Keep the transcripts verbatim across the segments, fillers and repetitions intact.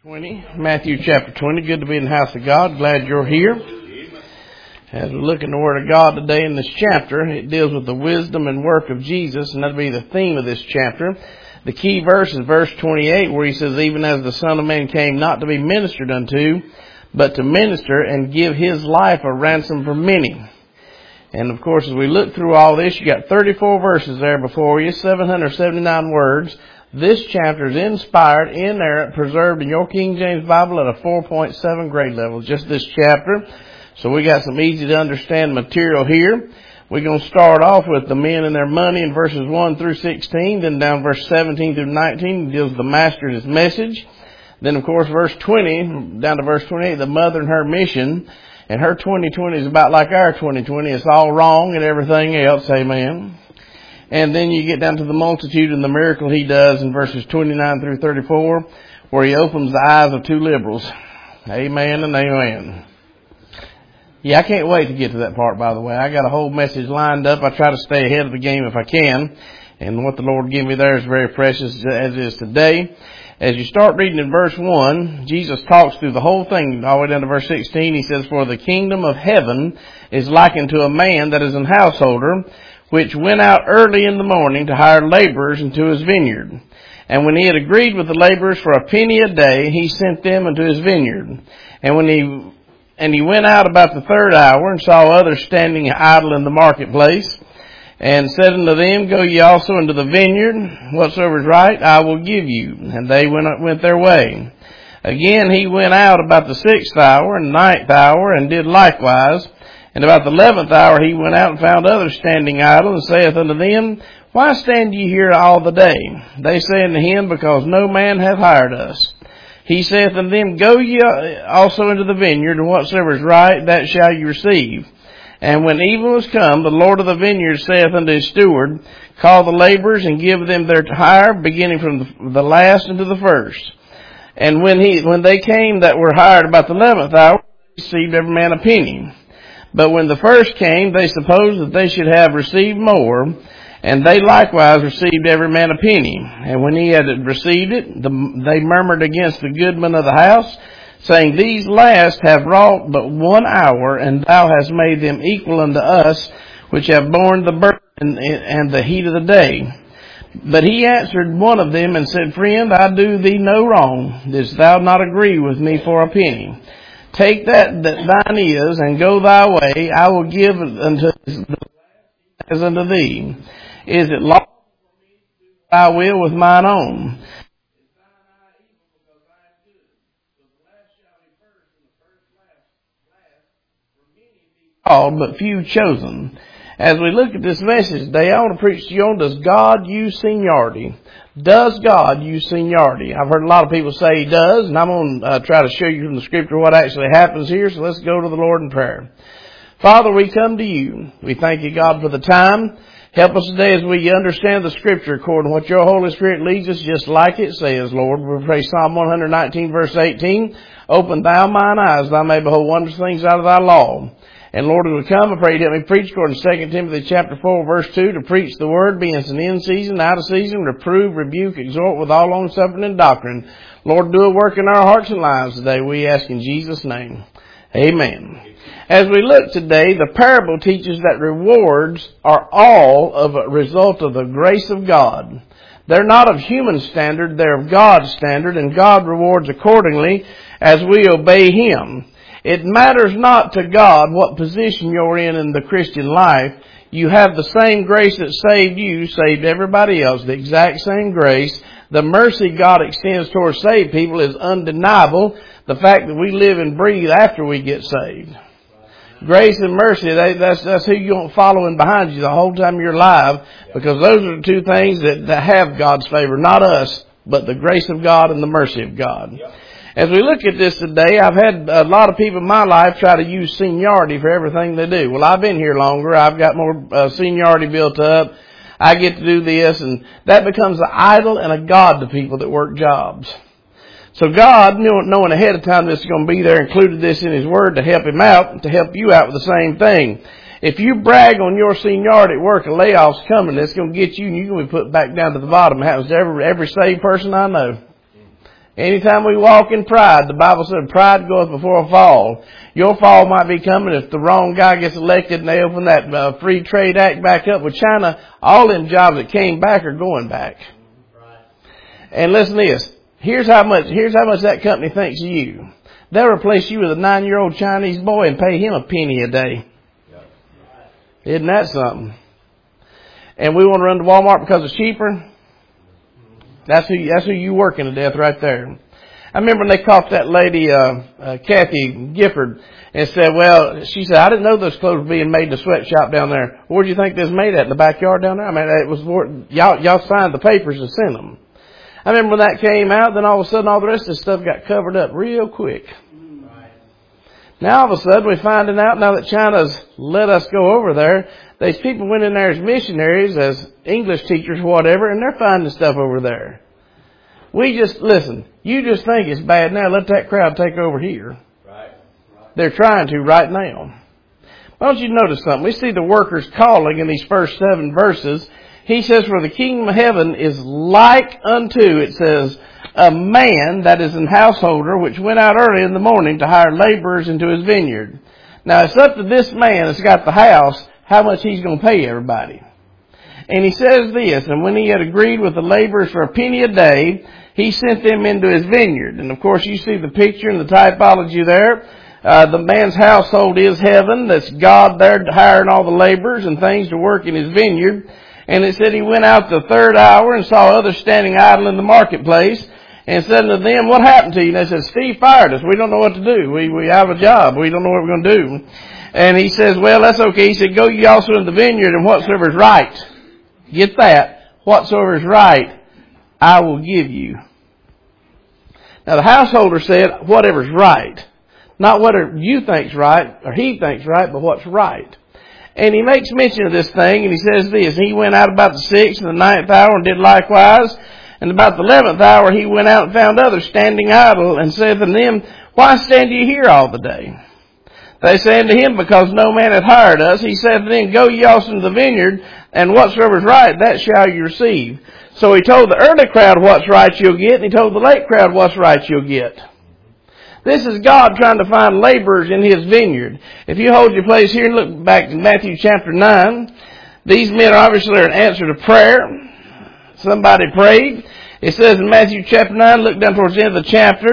twenty, Matthew chapter twenty. Good to be in the house of God. Glad you're here. As we look in the Word of God today in this chapter, it deals with the wisdom and work of Jesus, and that'll be the theme of this chapter. The key verse is verse twenty-eight, where he says, "Even as the Son of Man came not to be ministered unto, but to minister and give his life a ransom for many." And of course, as we look through all this, you got thirty-four verses there before you, seven hundred seventy-nine words. This chapter is inspired, inerrant, preserved in your King James Bible at a four point seven grade level, just this chapter. So we got some easy to understand material here. We're going to start off with the men and their money in verses one through sixteen, then down verse seventeen through nineteen, deals with the master and his message. Then of course verse twenty, down to verse twenty-eight, the mother and her mission. And her twenty twenty is about like our twenty twenty. It's all wrong and everything else, amen. And then you get down to the multitude and the miracle he does in verses twenty-nine through thirty-four, where he opens the eyes of two liberals. Amen and amen. Yeah, I can't wait to get to that part, by the way. I got a whole message lined up. I try to stay ahead of the game if I can. And what the Lord gave me there is very precious as it is today. As you start reading in verse one, Jesus talks through the whole thing all the way down to verse sixteen. He says, "For the kingdom of heaven is likened to a man that is an householder, which went out early in the morning to hire laborers into his vineyard. And when he had agreed with the laborers for a penny a day, he sent them into his vineyard. And when he and he went out about the third hour and saw others standing idle in the marketplace, and said unto them, Go ye also into the vineyard, whatsoever is right, I will give you. And they went went their way. Again he went out about the sixth hour and ninth hour, and did likewise. And about the eleventh hour he went out and found others standing idle, and saith unto them, Why stand ye here all the day? They say unto him, Because no man hath hired us. He saith unto them, Go ye also into the vineyard, and whatsoever is right, that shall ye receive. And when even was come, the Lord of the vineyard saith unto his steward, Call the laborers, and give them their hire, beginning from the last unto the first. And when he when they came that were hired about the eleventh hour, they received every man a penny. But when the first came, they supposed that they should have received more, and they likewise received every man a penny. And when he had received it, the, they murmured against the goodman of the house, saying, These last have wrought but one hour, and thou hast made them equal unto us, which have borne the burden and the heat of the day. But he answered one of them and said, Friend, I do thee no wrong. Didst thou not agree with me for a penny? Take that that thine is, and go thy way. I will give unto as unto thee. Is it lawful for me to do thy will with mine own? Is thine eye evil because I am good? So the last shall be first, and the first last last. For many be called, but few chosen. As we look at this message today, I want to preach to you on, does God use seniority? Does God use seniority? I've heard a lot of people say He does, and I'm going to uh, try to show you from the Scripture what actually happens here. So let's go to the Lord in prayer. Father, we come to you. We thank you, God, for the time. Help us today as we understand the Scripture according to what your Holy Spirit leads us, just like it says, Lord. We pray Psalm one nineteen, verse eighteen. Open thou mine eyes, that I may behold wondrous things out of thy law. And Lord, as we come, I pray you help me preach according to Second Timothy chapter four, verse two, to preach the word, being in season, out of season, reprove, rebuke, exhort with all long suffering and doctrine. Lord, do a work in our hearts and lives today. We ask in Jesus' name. Amen. As we look today, the parable teaches that rewards are all of a result of the grace of God. They're not of human standard, they're of God's standard, and God rewards accordingly as we obey Him. It matters not to God what position you're in in the Christian life. You have the same grace that saved you, saved everybody else, the exact same grace. The mercy God extends towards saved people is undeniable. The fact that we live and breathe after we get saved. Grace and mercy, they, that's, that's who you want following behind you the whole time you're alive, because those are the two things that, that have God's favor, not us, but the grace of God and the mercy of God. As we look at this today, I've had a lot of people in my life try to use seniority for everything they do. Well, I've been here longer. I've got more uh, seniority built up. I get to do this, and that becomes an idol and a god to people that work jobs. So God, knowing ahead of time this is going to be there, included this in His Word to help Him out, to help you out with the same thing. If you brag on your seniority at work, a layoff's coming, it's going to get you, and you're going to be put back down to the bottom. It happens to every, every saved person I know. Anytime we walk in pride, the Bible said pride goeth before a fall. Your fall might be coming if the wrong guy gets elected and they open that uh, free trade act back up with China. All them jobs that came back are going back. And listen to this. Here's how much, here's how much that company thinks of you. They'll replace you with a nine-year-old Chinese boy and pay him a penny a day. Isn't that something? And we want to run to Walmart because it's cheaper. That's who, that's who you working to death right there. I remember when they caught that lady, uh, uh, Kathy Gifford, and said, well, she said, I didn't know those clothes were being made in a sweatshop down there. Where do you think this was made at? In the backyard down there? I mean, it was, y'all, y'all signed the papers and sent them. I remember when that came out, then all of a sudden all the rest of this stuff got covered up real quick. Now all of a sudden we're finding out now that China's let us go over there. These people went in there as missionaries, as English teachers, whatever, and they're finding stuff over there. We just, listen, you just think it's bad now. Let that crowd take over here. Right. Right. They're trying to right now. Why don't you notice something? We see the workers calling in these first seven verses. He says, for the kingdom of heaven is like unto, it says, a man that is an householder which went out early in the morning to hire laborers into his vineyard. Now it's up to this man that's got the house how much he's going to pay everybody. And he says this, and when he had agreed with the laborers for a penny a day, he sent them into his vineyard. And of course you see the picture and the typology there. Uh, the man's household is heaven. That's God there hiring all the laborers and things to work in his vineyard. And it said he went out the third hour and saw others standing idle in the marketplace and said to them, what happened to you? And they said, Steve fired us. We don't know what to do. We, we have a job. We don't know what we're going to do. And he says, well, that's okay. He said, go ye also in the vineyard, and whatsoever is right. Get that. Whatsoever is right, I will give you. Now the householder said, whatever's right. Not what you think's right, or he thinks right, but what's right. And he makes mention of this thing, and he says this, he went out about the sixth and the ninth hour and did likewise. And about the eleventh hour he went out and found others standing idle, and said to them, why stand ye here all the day? They say unto him, because no man hath hired us. He said to them, go ye also into the vineyard, and whatsoever is right, that shall you receive. So he told the early crowd what's right you'll get, and he told the late crowd what's right you'll get. This is God trying to find laborers in His vineyard. If you hold your place here and look back to Matthew chapter nine, these men obviously are an answer to prayer. Somebody prayed. It says in Matthew chapter nine, look down towards the end of the chapter,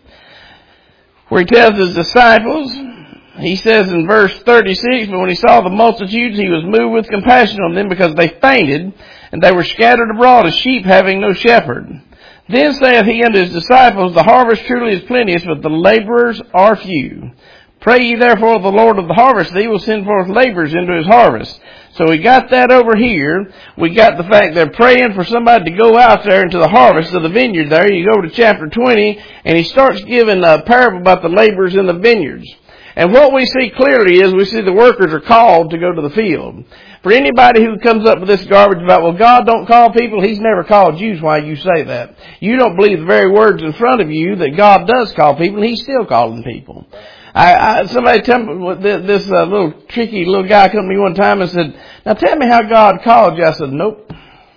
where He tells His disciples, He says in verse thirty-six, but when He saw the multitudes, He was moved with compassion on them, because they fainted, and they were scattered abroad as sheep having no shepherd. Then saith He unto His disciples, the harvest truly is plenteous, but the laborers are few. Pray ye therefore the Lord of the harvest, that He will send forth laborers into His harvest. So we got that over here. We got the fact they're praying for somebody to go out there into the harvest of the vineyard there. You go to chapter twenty, and He starts giving a parable about the laborers in the vineyards. And what we see clearly is we see the workers are called to go to the field. For anybody who comes up with this garbage about, well, God don't call people, He's never called you, why you say that. You don't believe the very words in front of you that God does call people, and He's still calling people. I, I somebody tell me, this uh, little tricky little guy come to me one time and said, now tell me how God called you. I said, nope.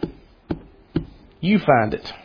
You find it.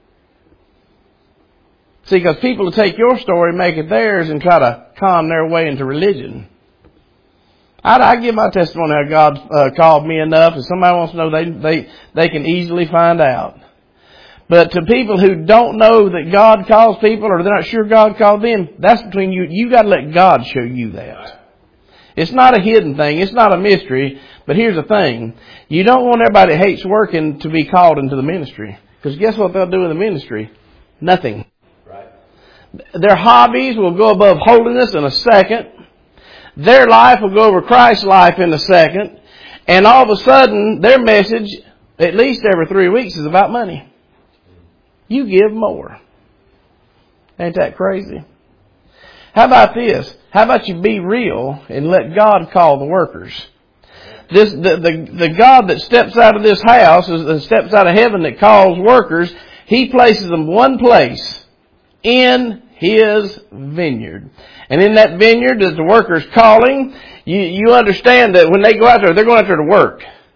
See, because people will take your story, make it theirs, and try to con their way into religion. I, I give my testimony how God uh, called me enough. If somebody wants to know, they they they can easily find out. But to people who don't know that God calls people, or they're not sure God called them, that's between you. You got to let God show you that. It's not a hidden thing. It's not a mystery. But here's the thing: you don't want everybody that hates working to be called into the ministry, because guess what they'll do in the ministry? Nothing. Their hobbies will go above holiness in a second. Their life will go over Christ's life in a second. And all of a sudden, their message, at least every three weeks, is about money. You give more. Ain't that crazy? How about this? How about you be real and let God call the workers? This the, the, the God that steps out of this house, that steps out of heaven, that calls workers, He places them one place, in His vineyard. And in that vineyard, as the workers calling, you, you understand that when they go out there, they're going out there to work.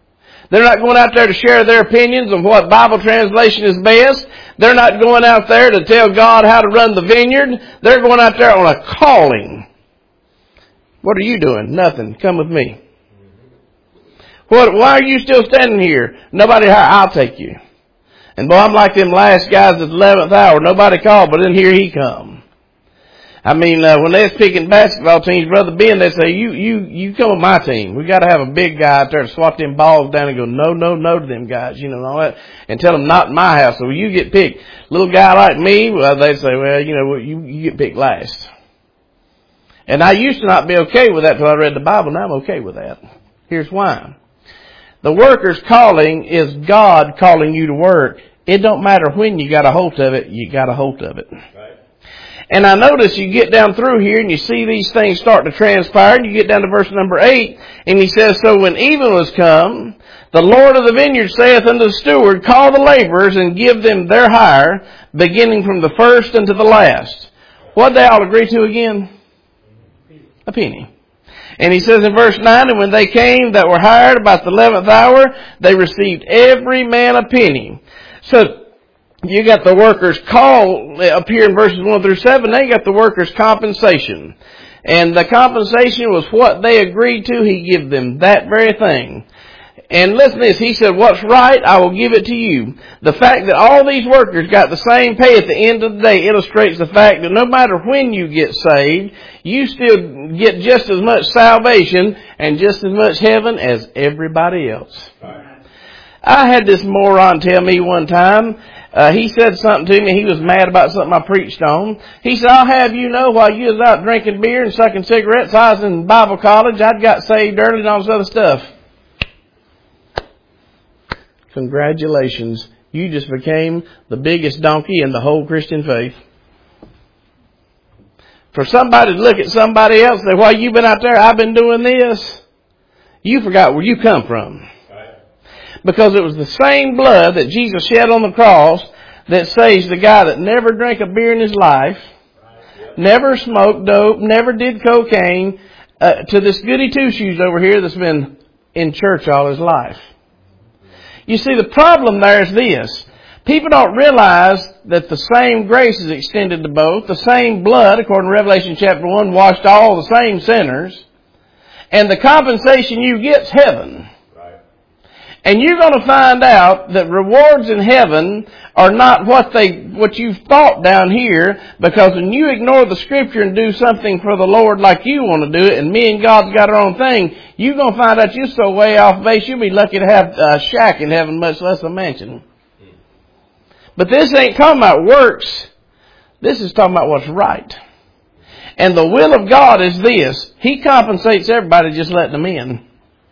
They're not going out there to share their opinions on what Bible translation is best. They're not going out there to tell God how to run the vineyard. They're going out there on a calling. What are you doing? Nothing. Come with me. What? Why are you still standing here? Nobody hired. I'll take you. And boy, I'm like them last guys at the eleventh hour. Nobody called, but then here he come. I mean, uh, when they was picking basketball teams, Brother Ben, they say, you, you, you come with my team. We got to have a big guy out there to swat them balls down and go, no, no, no to them guys, you know, and all that, and tell them not in my house. So when you get picked, little guy like me, well, they say, well, you know, you, you get picked last. And I used to not be okay with that till I read the Bible. Now I'm okay with that. Here's why. The worker's calling is God calling you to work. It don't matter when you got a hold of it, you got a hold of it. Right. And I notice you get down through here and you see these things start to transpire, and you get down to verse number eight, and he says, so when even was come, the Lord of the vineyard saith unto the steward, call the laborers and give them their hire, beginning from the first unto the last. What did they all agree to again? A penny. And he says in verse nine, and when they came that were hired about the eleventh hour, they received every man a penny. So, you got the workers' call up here in verses one through seven. They got the workers' compensation. And the compensation was what they agreed to. He gave them that very thing. And listen to this. He said, what's right, I will give it to you. The fact that all these workers got the same pay at the end of the day illustrates the fact that no matter when you get saved, you still get just as much salvation and just as much heaven as everybody else. I had this moron tell me one time, uh, he said something to me, he was mad about something I preached on. He said, I'll have you know, while you was out drinking beer and sucking cigarettes, I was in Bible college, I'd got saved early and all this other stuff. Congratulations, you just became the biggest donkey in the whole Christian faith. For somebody to look at somebody else and say, while you've been out there, I've been doing this, you forgot where you come from. Because it was the same blood that Jesus shed on the cross that saves the guy that never drank a beer in his life, never smoked dope, never did cocaine, uh, to this goody two-shoes over here that's been in church all his life. You see, the problem there is this. People don't realize that the same grace is extended to both. The same blood, according to Revelation chapter one, washed all the same sinners. And the compensation you get is heaven. And you're going to find out that rewards in heaven are not what they, what you've thought down here, because when you ignore the Scripture and do something for the Lord like you want to do it, and me and God's got our own thing, you're going to find out you're so way off base, you'll be lucky to have a shack in heaven, much less a mansion. But this ain't talking about works. This is talking about what's right. And the will of God is this. He compensates everybody just letting them in.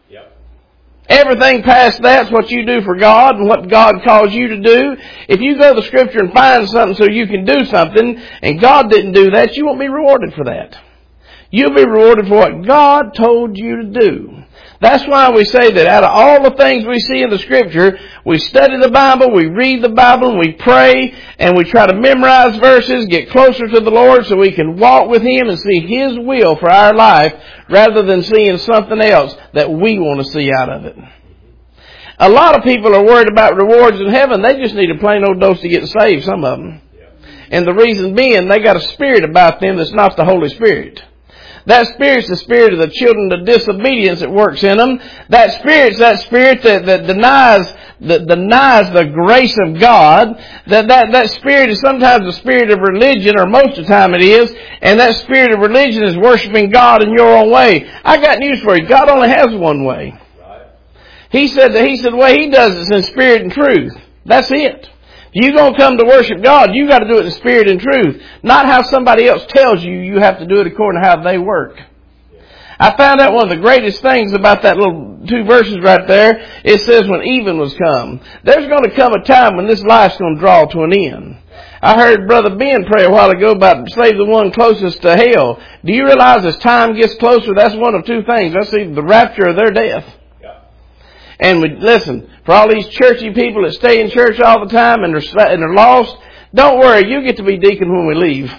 Everything past that's what you do for God and what God calls you to do. If you go to the Scripture and find something so you can do something, and God didn't do that, you won't be rewarded for that. You'll be rewarded for what God told you to do. That's why we say that out of all the things we see in the Scripture, we study the Bible, we read the Bible, and we pray, and we try to memorize verses, get closer to the Lord so we can walk with Him and see His will for our life, rather than seeing something else that we want to see out of it. A lot of people are worried about rewards in heaven. They just need a plain old dose to get saved, some of them. And the reason being, they got a spirit about them that's not the Holy Spirit. That spirit's the spirit of the children of disobedience that works in them. That spirit's that spirit that, that denies that denies the grace of God. That, that that spirit is sometimes the spirit of religion, or most of the time it is. And that spirit of religion is worshiping God in your own way. I got news for you. God only has one way. He said that He said the way He does it is in spirit and truth. That's it. If you're going to come to worship God, you got to do it in spirit and truth. Not how somebody else tells you you have to do it according to how they work. I found out one of the greatest things about that little two verses right there. It says when even was come. There's going to come a time when this life's going to draw to an end. I heard Brother Ben pray a while ago about save the one closest to hell. Do you realize as time gets closer, that's one of two things. That's either the rapture or their death. And we, listen, for all these churchy people that stay in church all the time and they're, and they're lost, don't worry, you get to be deacon when we leave.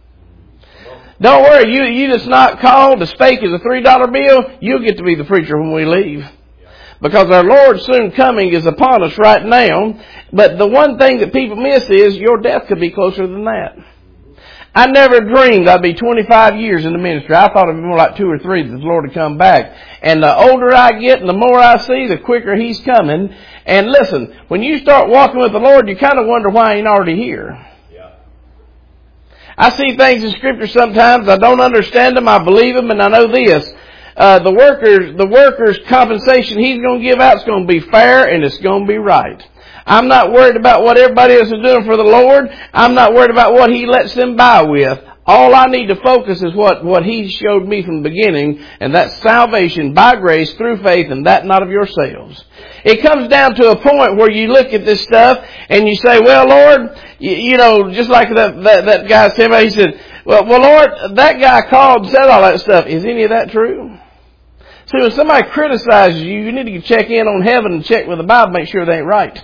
Don't worry, you you that's not called, as fake as a three dollar bill, you'll get to be the preacher when we leave. Because our Lord's soon coming is upon us right now. But the one thing that people miss is your death could be closer than that. I never dreamed I'd be twenty-five years in the ministry. I thought it'd be more like two or three that the Lord would come back. And the older I get and the more I see, the quicker He's coming. And listen, when you start walking with the Lord, you kind of wonder why He ain't already here. Yeah. I see things in Scripture sometimes. I don't understand them. I believe them, and I know this. Uh, the workers, the workers' compensation He's going to give out is going to be fair and it's going to be right. I'm not worried about what everybody else is doing for the Lord. I'm not worried about what He lets them by with. All I need to focus is what, what He showed me from the beginning, and that's salvation by grace through faith, and that not of yourselves. It comes down to a point where you look at this stuff and you say, well, Lord, you, you know, just like that, that, that guy said, he said, well, well, Lord, that guy called and said all that stuff. Is any of that true? See, when somebody criticizes you, you need to check in on heaven and check with the Bible, make sure they ain't right.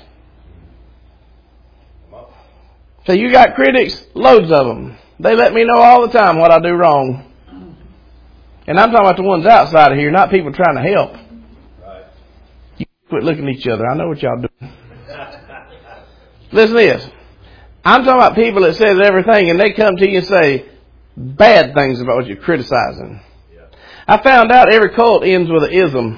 So you got critics, loads of them. They let me know all the time what I do wrong. And I'm talking about the ones outside of here, not people trying to help. Right. You quit looking at each other. I know what y'all do. Listen to this. I'm talking about people that says everything and they come to you and say bad things about what you're criticizing. Yeah. I found out every cult ends with an ism.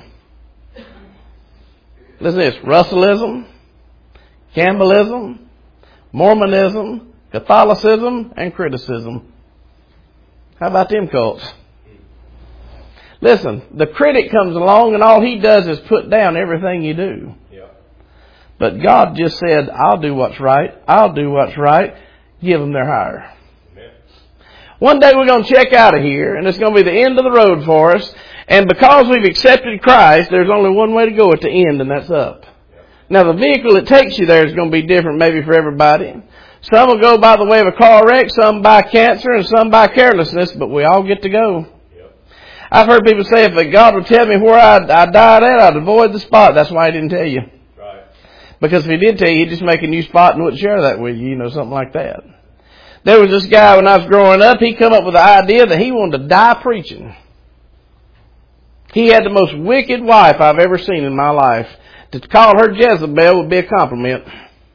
Listen to this. Russellism, Campbellism, Mormonism, Catholicism, and criticism. How about them cults? Listen, the critic comes along and all he does is put down everything you do. Yeah. But God just said, I'll do what's right. I'll do what's right. Give them their hire. Amen. One day we're going to check out of here and it's going to be the end of the road for us. And because we've accepted Christ, there's only one way to go at the end, and that's up. Now, the vehicle that takes you there is going to be different maybe for everybody. Some will go by the way of a car wreck, some by cancer, and some by carelessness, but we all get to go. Yep. I've heard people say, if God would tell me where I, I died at, I'd avoid the spot. That's why He didn't tell you. Right. Because if He did tell you, He'd just make a new spot and wouldn't share that with you, you know, something like that. There was this guy when I was growing up, he come up with the idea that he wanted to die preaching. He had the most wicked wife I've ever seen in my life. To call her Jezebel would be a compliment.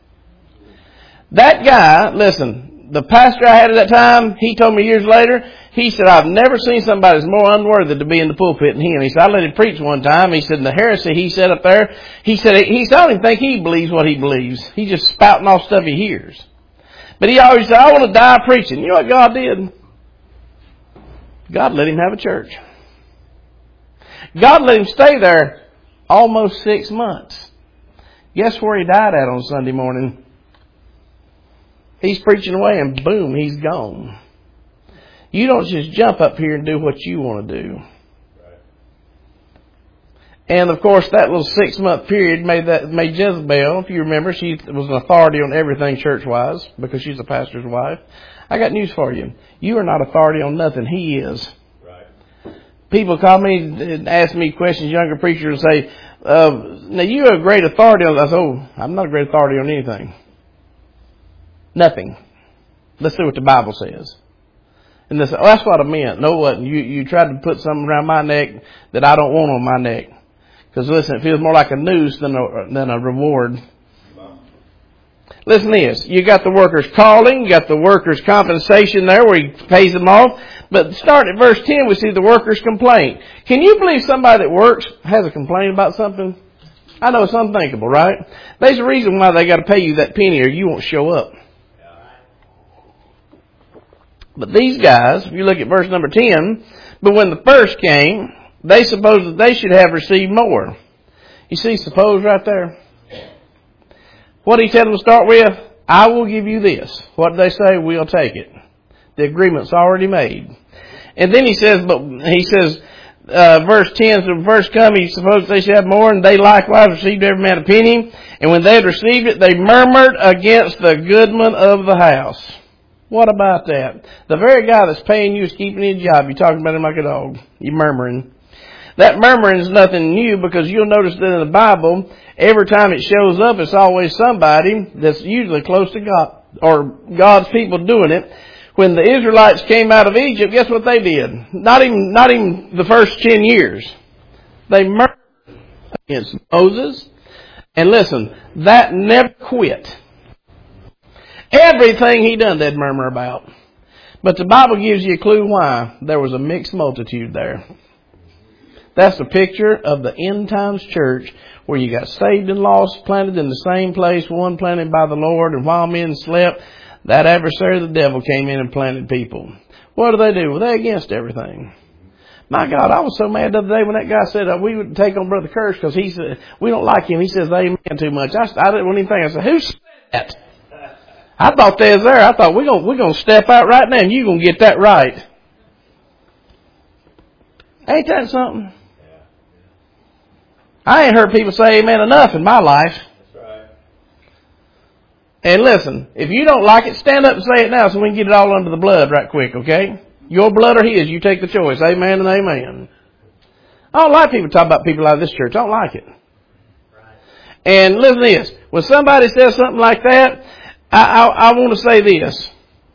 That guy, listen, the pastor I had at that time, he told me years later, he said, I've never seen somebody that's more unworthy to be in the pulpit than him. He said, I let him preach one time. He said, in the heresy he said up there, he said, he said, I don't even think he believes what he believes. He's just spouting off stuff he hears. But he always said, I want to die preaching. You know what God did? God let him have a church. God let him stay there almost six months. Guess where he died at on Sunday morning? He's preaching away and boom, he's gone. You don't just jump up here and do what you want to do. Right. And of course that little six month period made that made Jezebel, if you remember, she was an authority on everything church-wise because she's a pastor's wife. I got news for you. You are not authority on nothing. He is. People call me and ask me questions, younger preachers, and say, uh, now you're a great authority on, I said, oh, I'm not a great authority on anything. Nothing. Let's see what the Bible says. And they say, oh, that's what I meant. No, it wasn't. You, you tried to put something around my neck that I don't want on my neck. Because listen, it feels more like a noose than a, than a reward. Listen to this. You got the workers' calling, you got the workers' compensation there where He pays them off. But starting at verse ten, we see the workers' complaint. Can you believe somebody that works has a complaint about something? I know it's unthinkable, right? There's a reason why they got to pay you that penny or you won't show up. But these guys, if you look at verse number ten, but when the first came, they supposed that they should have received more. You see, suppose right there. What did He tell them to start with? I will give you this. What did they say? We'll take it. The agreement's already made. And then he says, but he says, uh, verse ten, so verse come, he supposed they should have more, and they likewise received every man a penny. And when they had received it, they murmured against the goodman of the house. What about that? The very guy that's paying you is keeping his job. You're talking about him like a dog. You're murmuring. That murmuring is nothing new because you'll notice that in the Bible, every time it shows up, it's always somebody that's usually close to God or God's people doing it. When the Israelites came out of Egypt, guess what they did? Not even, not even the first ten years. They murmured against Moses. And listen, that never quit. Everything he done, they'd murmur about. But the Bible gives you a clue why. There was a mixed multitude there. That's a picture of the end times church where you got saved and lost, planted in the same place, one planted by the Lord, and while men slept, that adversary of the devil came in and planted people. What do they do? Well, they're against everything. My God, I was so mad the other day when that guy said uh, we would take on Brother Kirsch because he said, we don't like him. He says amen too much. I, I didn't even think. I said, who said that? I thought they was there. I thought we're going we're gonna step out right now and you're going to get that right. Ain't that something? I ain't heard people say amen enough in my life. That's right. And listen, if you don't like it, stand up and say it now so we can get it all under the blood right quick, okay? Your blood or his, you take the choice. Amen and amen. I don't like people talking about people out of this church. I don't like it. Right. And listen to this. When somebody says something like that, I, I, I want to say this.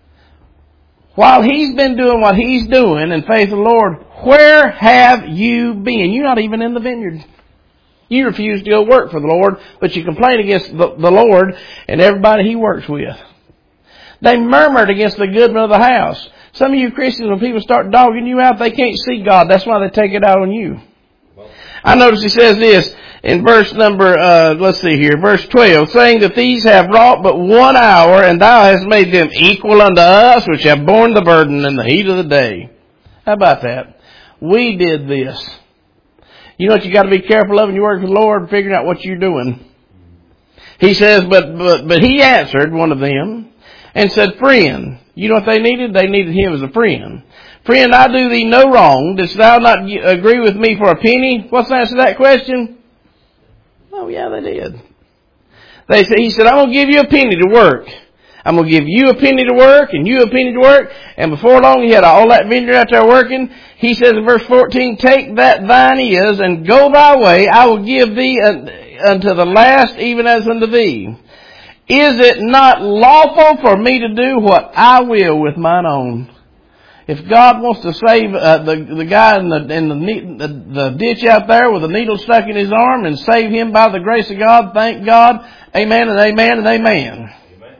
While he's been doing what he's doing in faith of the Lord, where have you been? You're not even in the vineyard. You refuse to go work for the Lord, but you complain against the, the Lord and everybody he works with. They murmured against the goodman of the house. Some of you Christians, when people start dogging you out, they can't see God. That's why they take it out on you. I notice he says this in verse number, uh, let's see here, verse twelve, saying that these have wrought but one hour, and thou hast made them equal unto us, which have borne the burden in the heat of the day. How about that? We did this. You know what you got to be careful of when you work for the Lord, figuring out what you're doing. He says, but, but, but he answered, one of them, and said, friend. You know what they needed? They needed him as a friend. Friend, I do thee no wrong. Didst thou not agree with me for a penny? What's the answer to that question? Oh, yeah, they did. They said, he said, I'm going to give you a penny to work. I'm going to give you a penny to work and you a penny to work. And before long, he had all that vineyard out there working. He says in verse fourteen, take that thine is and go thy way. I will give thee unto the last, even as unto thee. Is it not lawful for me to do what I will with mine own? If God wants to save uh, the the guy in the in the, the the ditch out there with a needle stuck in his arm and save him by the grace of God, thank God. Amen and amen and amen. Amen.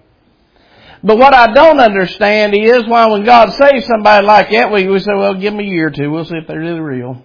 But what I don't understand is why when God saves somebody like that, we, we say, well, give them a year or two. We'll see if they're really real.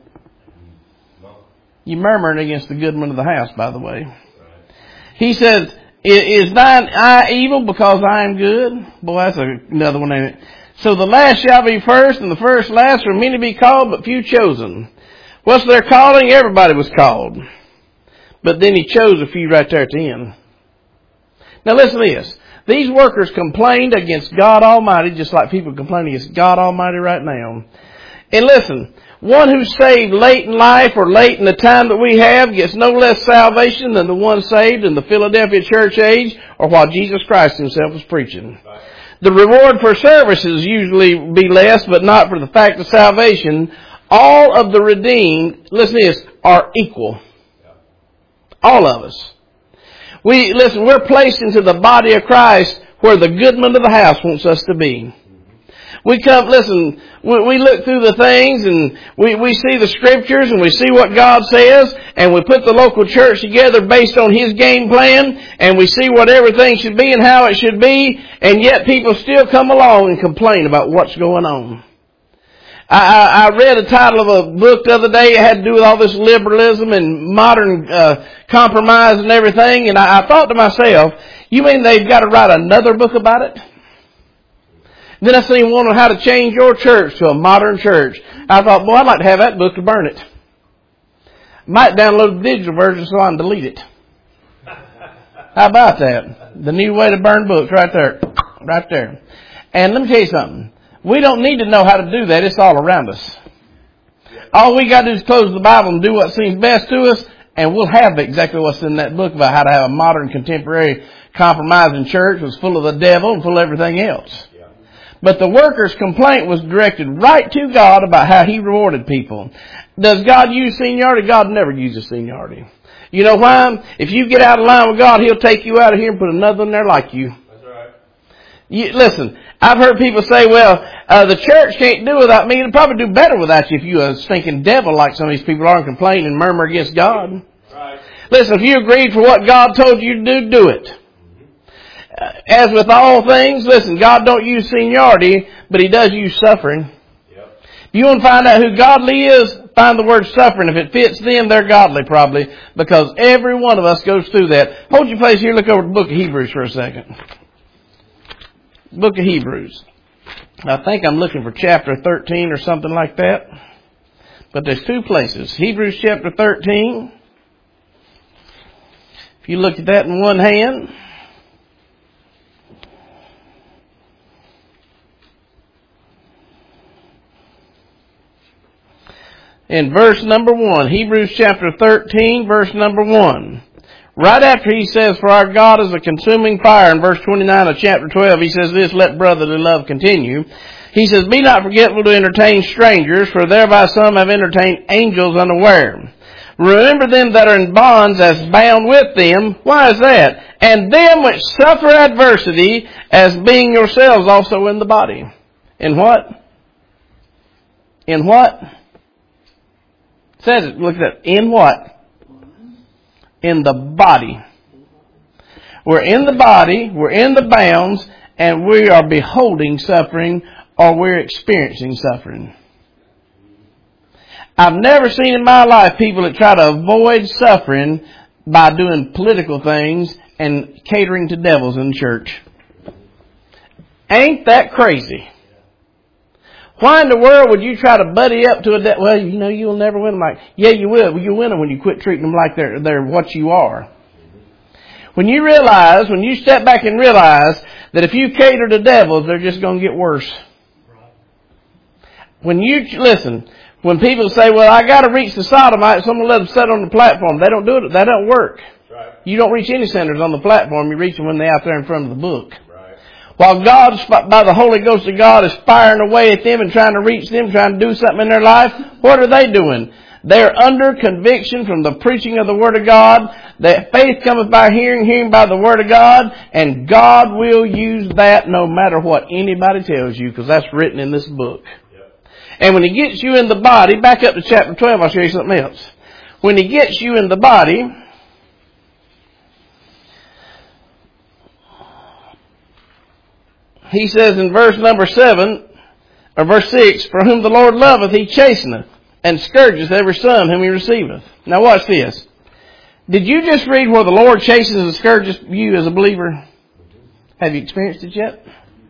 You're murmuring against the goodman of the house, by the way. He says, is thine eye evil because I am good? Boy, that's another one, ain't it? So the last shall be first, and the first last, for many be called, but few chosen. What's their calling? Everybody was called. But then he chose a few right there at the end. Now listen to this. These workers complained against God Almighty, just like people complain against God Almighty right now. And listen, one who's saved late in life or late in the time that we have gets no less salvation than the one saved in the Philadelphia church age or while Jesus Christ himself was preaching. The reward for services usually be less, but not for the fact of salvation. All of the redeemed, listen to this, are equal. All of us. We, listen, we're placed into the body of Christ where the goodman of the house wants us to be. We come, listen, we, we look through the things and we, we see the scriptures and we see what God says and we put the local church together based on His game plan and we see what everything should be and how it should be, and yet people still come along and complain about what's going on. I, I, I read a title of a book the other day. It had to do with all this liberalism and modern uh, compromise and everything, and I, I thought to myself, you mean they've got to write another book about it? Then I seen one on how to change your church to a modern church. I thought, boy, I'd like to have that book to burn it. Might download the digital version so I can delete it. How about that? The new way to burn books right there. Right there. And let me tell you something. We don't need to know how to do that. It's all around us. All we got to do is close the Bible and do what seems best to us, and we'll have exactly what's in that book about how to have a modern, contemporary, compromising church that's full of the devil and full of everything else. But the workers' complaint was directed right to God about how He rewarded people. Does God use seniority? God never uses seniority. You know why? If you get out of line with God, He'll take you out of here and put another in there like you. That's right. You, listen, I've heard people say, well, uh, the church can't do without me. It'll probably do better without you if you're a stinking devil like some of these people are and complain and murmur against God. Listen, if you agreed for what God told you to do, do it. As with all things, listen, God don't use seniority, but He does use suffering. Yep. If you want to find out who godly is, find the word suffering. If it fits them, they're godly probably, because every one of us goes through that. Hold your place here, look over the book of Hebrews for a second. Book of Hebrews. I think I'm looking for chapter thirteen or something like that. But there's two places. Hebrews chapter thirteen. If you look at that in one hand. In verse number one, Hebrews chapter thirteen, verse number one. Right after he says, for our God is a consuming fire, in verse twenty-nine of chapter twelve, he says this, let brotherly love continue. He says, be not forgetful to entertain strangers, for thereby some have entertained angels unaware. Remember them that are in bonds as bound with them. Why is that? And them which suffer adversity as being yourselves also in the body. In what? In what? It says it, look at that. In what? In the body. We're in the body, we're in the bounds, and we are beholding suffering, or we're experiencing suffering. I've never seen in my life people that try to avoid suffering by doing political things and catering to devils in church. Ain't that crazy? Why in the world would you try to buddy up to a devil? Well, you know, you'll never win them. Like, yeah, you will. You win them when you quit treating them like they're, they're what you are. When you realize, when you step back and realize that if you cater to devils, they're just going to get worse. When you, listen, when people say, well, I got to reach the sodomites, so I'm going to let them sit on the platform. They don't do it. That don't work. Right. You don't reach any sinners on the platform. You reach them when they're out there in front of the book. Right. While God, by the Holy Ghost of God, is firing away at them and trying to reach them, trying to do something in their life, what are they doing? They're under conviction from the preaching of the Word of God. That faith cometh by hearing, hearing by the Word of God. And God will use that no matter what anybody tells you, because that's written in this book. Yep. And when He gets you in the body, back up to chapter twelve, I'll show you something else. When He gets you in the body, He says in verse number seven, or verse six, for whom the Lord loveth, He chasteneth, and scourgeth every son whom He receiveth. Now watch this. Did you just read where the Lord chastens and scourges you as a believer? Have you experienced it yet?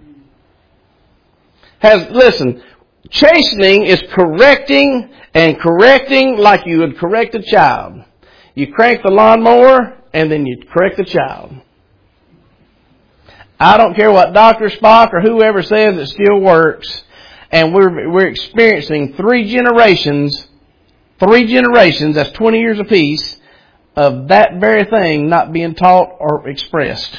Has, listen, chastening is correcting and correcting like you would correct a child. You crank the lawnmower and then you correct the child. I don't care what Doctor Spock or whoever says, it still works. And we're, we're experiencing three generations, three generations, that's twenty years apiece, of that very thing not being taught or expressed.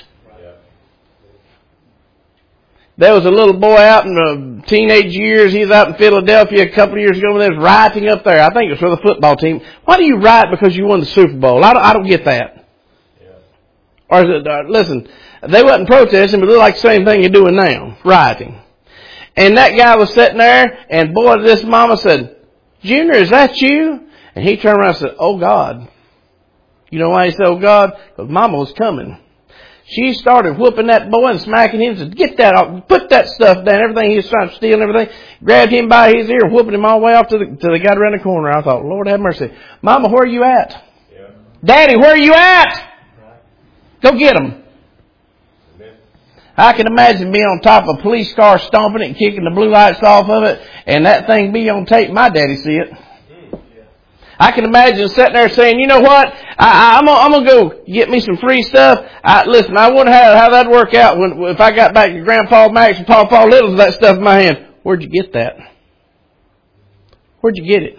There was a little boy out in the teenage years. He was out in Philadelphia a couple of years ago when they was rioting up there. I think it was for the football team. Why do you riot because you won the Super Bowl? I don't, I don't get that. Yeah. Or is it, uh, listen, they wasn't protesting, but it looked like the same thing you're doing now, rioting. And that guy was sitting there, and boy, this mama said, Junior, is that you? And he turned around and said, oh God. You know why he said, oh God? Because mama was coming. She started whooping that boy and smacking him and said, get that off, put that stuff down, everything he was trying to steal and everything. Grabbed him by his ear, whooping him all the way off to the, till they got around the corner. I thought, Lord have mercy. Mama, where are you at? Yeah. Daddy, where are you at? Go get him. I can imagine being on top of a police car, stomping it and kicking the blue lights off of it, and that thing be on tape. My daddy see it. I can imagine sitting there saying, you know what, I, I'm, I'm going to go get me some free stuff. I, listen, I wonder how, how that'd work out when, if I got back to Grandpa Max and Pawpaw Littles with that stuff in my hand. Where'd you get that? Where'd you get it?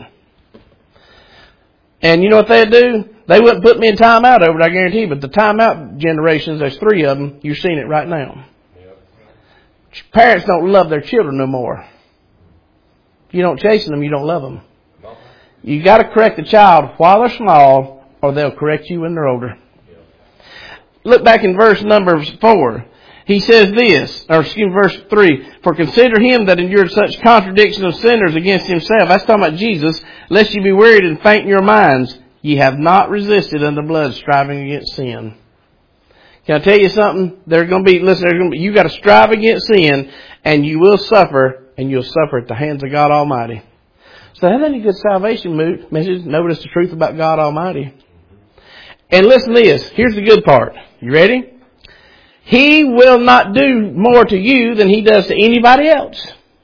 And you know what they'd do? They wouldn't put me in timeout over it, I guarantee you. But the timeout generations, there's three of them. You're seeing it right now. Yep. Parents don't love their children no more. If you don't chasten them, you don't love them. You got to correct the child while they're small, or they'll correct you when they're older. Yep. Look back in verse number four. He says this, or excuse me, verse three. For consider him that endured such contradiction of sinners against himself. That's talking about Jesus. Lest you be wearied and faint in your minds. Ye have not resisted unto blood, striving against sin. Can I tell you something? There's going to be, listen, there's going to be, you got to strive against sin, and you will suffer, and you'll suffer at the hands of God Almighty. So that ain't a good salvation message. Notice the truth about God Almighty. And listen to this. Here's the good part. You ready? He will not do more to you than He does to anybody else.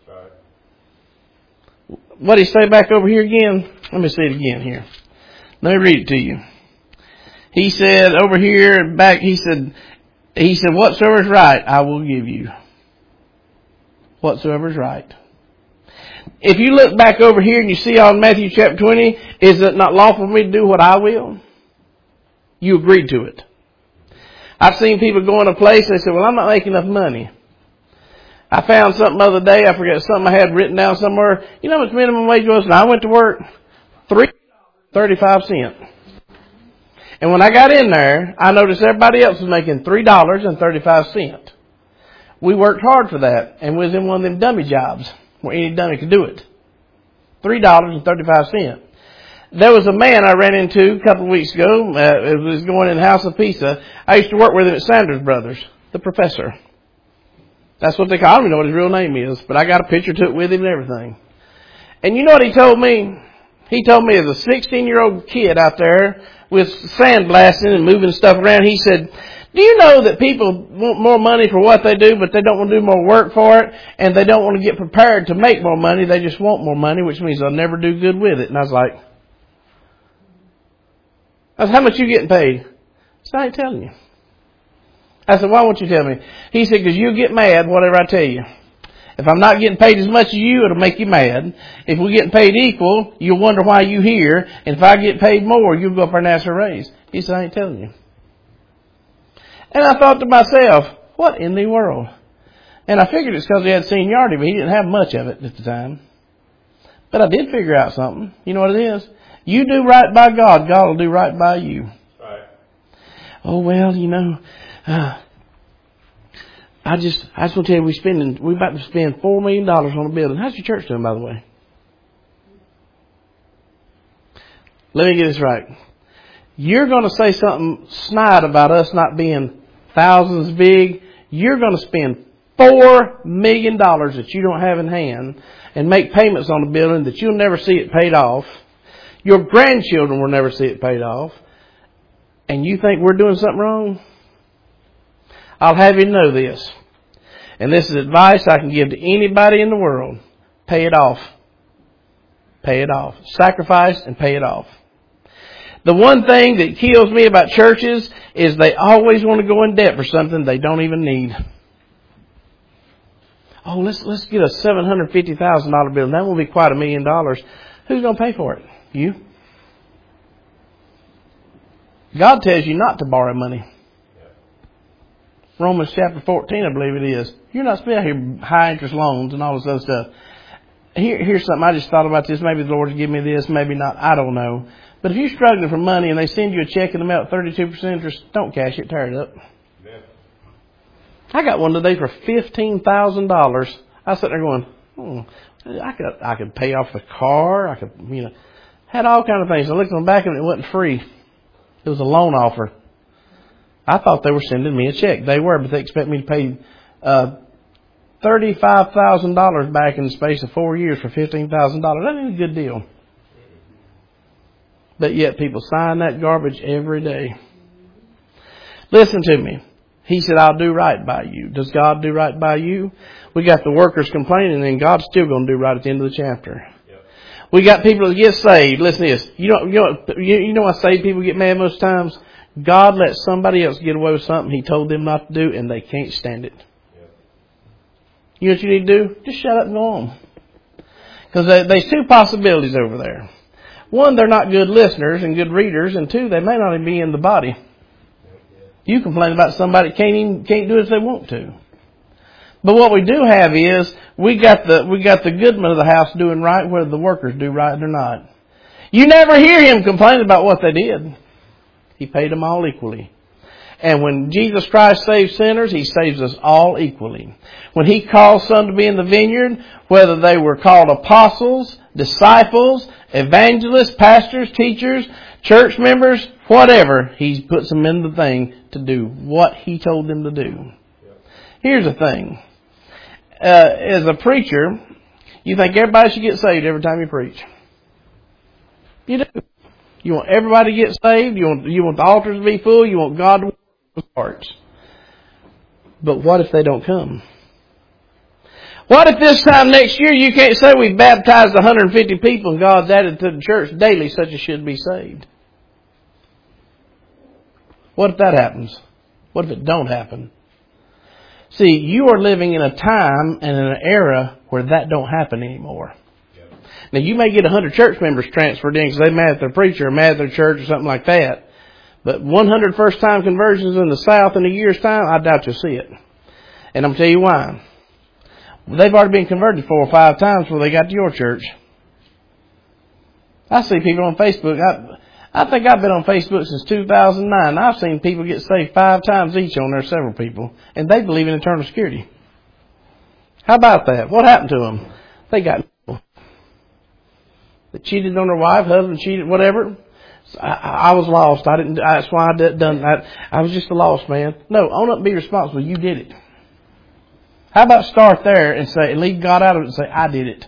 What did He say back over here again? Let me say it again here. Let me read it to you. He said over here back, he said, he said, whatsoever is right, I will give you. Whatsoever is right. If you look back over here and you see on Matthew chapter twenty, is it not lawful for me to do what I will? You agreed to it. I've seen people go in a place and they say, well, I'm not making enough money. I found something the other day, I forget, something I had written down somewhere. You know how much minimum wage was? And I went to work, three dollars and thirty-five cents. And when I got in there, I noticed everybody else was making three dollars and thirty-five cents. We worked hard for that, and we was in one of them dummy jobs where any dummy could do it. three dollars and thirty-five cents. There was a man I ran into a couple of weeks ago. Uh, it was going in House of Pizza. I used to work with him at Sanders Brothers, the professor. That's what they call him. I don't even know what his real name is, but I got a picture to it with him and everything. And you know what he told me? He told me as a sixteen-year-old kid out there with sandblasting and moving stuff around, he said, do you know that people want more money for what they do, but they don't want to do more work for it, and they don't want to get prepared to make more money, they just want more money, which means they'll never do good with it. And I was like, I said, how much you getting paid? He said, I ain't telling you. I said, why won't you tell me? He said, because you'll get mad whatever I tell you. If I'm not getting paid as much as you, it'll make you mad. If we're getting paid equal, you'll wonder why you here. And if I get paid more, you'll go up there and ask for a raise. He said, I ain't telling you. And I thought to myself, what in the world? And I figured it's because he had seniority, but he didn't have much of it at the time. But I did figure out something. You know what it is? You do right by God, God will do right by you. Right. Oh, well, you know, uh, I just, I just want to tell you, we're spending, we're about to spend four million dollars on a building. How's your church doing, by the way? Let me get this right. You're going to say something snide about us not being thousands big. You're going to spend four million dollars that you don't have in hand and make payments on the building that you'll never see it paid off. Your grandchildren will never see it paid off. And you think we're doing something wrong? I'll have you know this. And this is advice I can give to anybody in the world. Pay it off. Pay it off. Sacrifice and pay it off. The one thing that kills me about churches is they always want to go in debt for something they don't even need. Oh, let's let's get a seven hundred fifty thousand dollars bill. That will be quite a million dollars. Who's going to pay for it? You? God tells you not to borrow money. Romans chapter fourteen, I believe it is. You're not supposed to have high interest loans and all this other stuff. Here, here's something I just thought about this. Maybe the Lord will give me this, maybe not. I don't know. But if you're struggling for money and they send you a check in the mail at thirty-two percent interest, don't cash it, tear it up. Yeah. I got one today for fifteen thousand dollars. I was sitting there going, hmm, I could I could pay off the car. I could, you know, had all kind of things. I looked on the back of it, it wasn't free. It was a loan offer. I thought they were sending me a check. They were, but they expect me to pay uh, thirty-five thousand dollars back in the space of four years for fifteen thousand dollars. That ain't a good deal. But yet people sign that garbage every day. Listen to me. He said, I'll do right by you. Does God do right by you? We got the workers complaining, and God's still going to do right at the end of the chapter. Yep. We got people that get saved. Listen to this. You know, you know, you know why saved people get mad most times? God lets somebody else get away with something He told them not to do, and they can't stand it. Yep. You know what you need to do? Just shut up and go on. Because there's two possibilities over there. One, they're not good listeners and good readers, and two, they may not even be in the body. You complain about somebody that can't even can't do it if they want to. But what we do have is we got the we got the goodman of the house doing right, whether the workers do right or not. You never hear him complain about what they did. He paid them all equally. And when Jesus Christ saves sinners, He saves us all equally. When He calls some to be in the vineyard, whether they were called apostles, disciples, evangelists, pastors, teachers, church members, whatever, He puts them in the thing to do what He told them to do. Here's the thing. Uh, as a preacher, you think everybody should get saved every time you preach. You do. You want everybody to get saved. You want, you want the altars to be full. You want God to work with hearts. But what if they don't come? What if this time next year you can't say we've baptized one hundred fifty people and God's added to the church daily such as should be saved? What if that happens? What if it don't happen? See, you are living in a time and in an era where that don't happen anymore. Yep. Now, you may get one hundred church members transferred in because they're mad at their preacher or mad at their church or something like that. But one hundred first-time conversions in the South in a year's time, I doubt you'll see it. And I'm going to tell you why. They've already been converted four or five times before they got to your church. I see people on Facebook. I, I think I've been on Facebook since two thousand nine. I've seen people get saved five times each on there, several people. And they believe in eternal security. How about that? What happened to them? They got... They cheated on their wife, husband cheated, whatever. I, I was lost. I didn't. That's why I did, done that. I was just a lost man. No, own up and be responsible. You did it. How about start there and say, leave God out of it and say, I did it.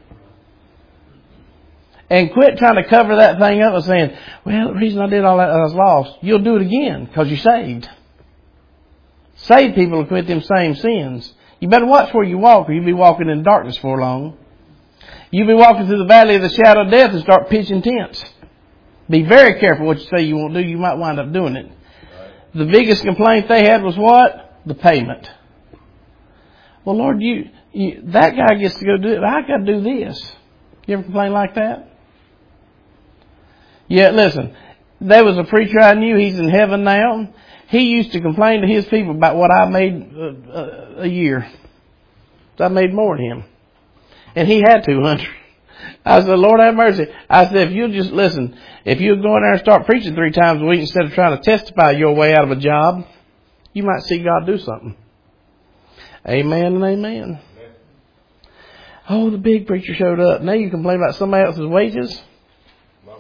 And quit trying to cover that thing up and saying, well, the reason I did all that, I was lost. You'll do it again because you're saved. Saved people will commit them same sins. You better watch where you walk or you'll be walking in darkness for long. You'll be walking through the valley of the shadow of death and start pitching tents. Be very careful what you say you won't do. You might wind up doing it. Right. The biggest complaint they had was what? The payment. Well, Lord, you, you that guy gets to go do it. I got to do this. You ever complain like that? Yeah, listen. There was a preacher I knew. He's in heaven now. He used to complain to his people about what I made uh, uh, a year. So I made more than him. And he had two hundred. I said, Lord have mercy. I said, if you'll just listen, if you'll go in there and start preaching three times a week instead of trying to testify your way out of a job, you might see God do something. Amen and amen. Amen. Oh, the big preacher showed up. Now you complain about somebody else's wages? No.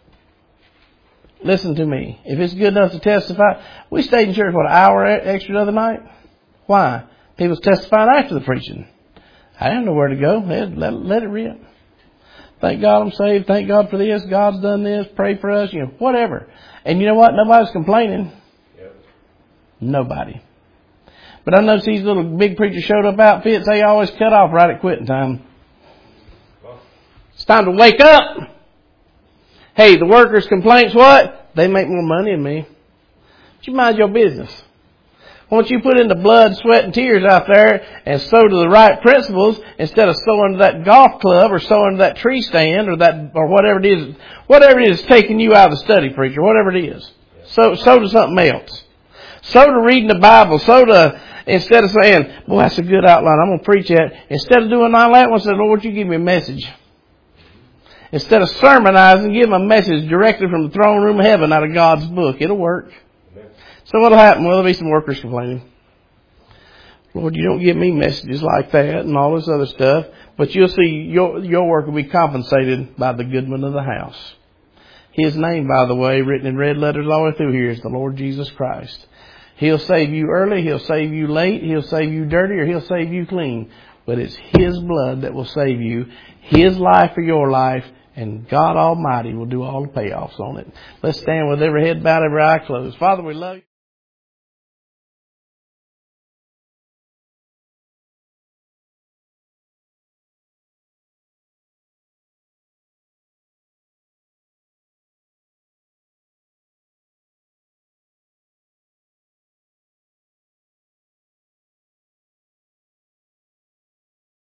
Listen to me. If it's good enough to testify, we stayed in church, what, an hour extra the other night? Why? People's testifying after the preaching. I didn't know where to go. Let, let, let it rip. Thank God I'm saved. Thank God for this. God's done this. Pray for us. You know, whatever. And you know what? Nobody's complaining. Yep. Nobody. But I noticed these little big preachers showed up outfits. They always cut off right at quitting time. Well, it's time to wake up. Hey, the workers' complaints, what? They make more money than me. But you mind your business. Won't you put in the blood, sweat, and tears out there and sow to the right principles instead of sowing to that golf club or sowing to that tree stand or that or whatever it is, whatever it is taking you out of the study, preacher, whatever it is. Sow, sow to something else. Sow to reading the Bible. Sow to, instead of saying, boy, that's a good outline, I'm going to preach that. Instead of doing all that, one said, Lord, would you give me a message? Instead of sermonizing, give them a message directly from the throne room of heaven out of God's book. It'll work. So what'll happen? Well, there'll be some workers complaining. Lord, you don't give me messages like that and all this other stuff. But you'll see your your work will be compensated by the goodman of the house. His name, by the way, written in red letters all the way through here, is the Lord Jesus Christ. He'll save you early. He'll save you late. He'll save you dirty or he'll save you clean. But it's His blood that will save you. His life for your life. And God Almighty will do all the payoffs on it. Let's stand with every head bowed, every eye closed. Father, we love you.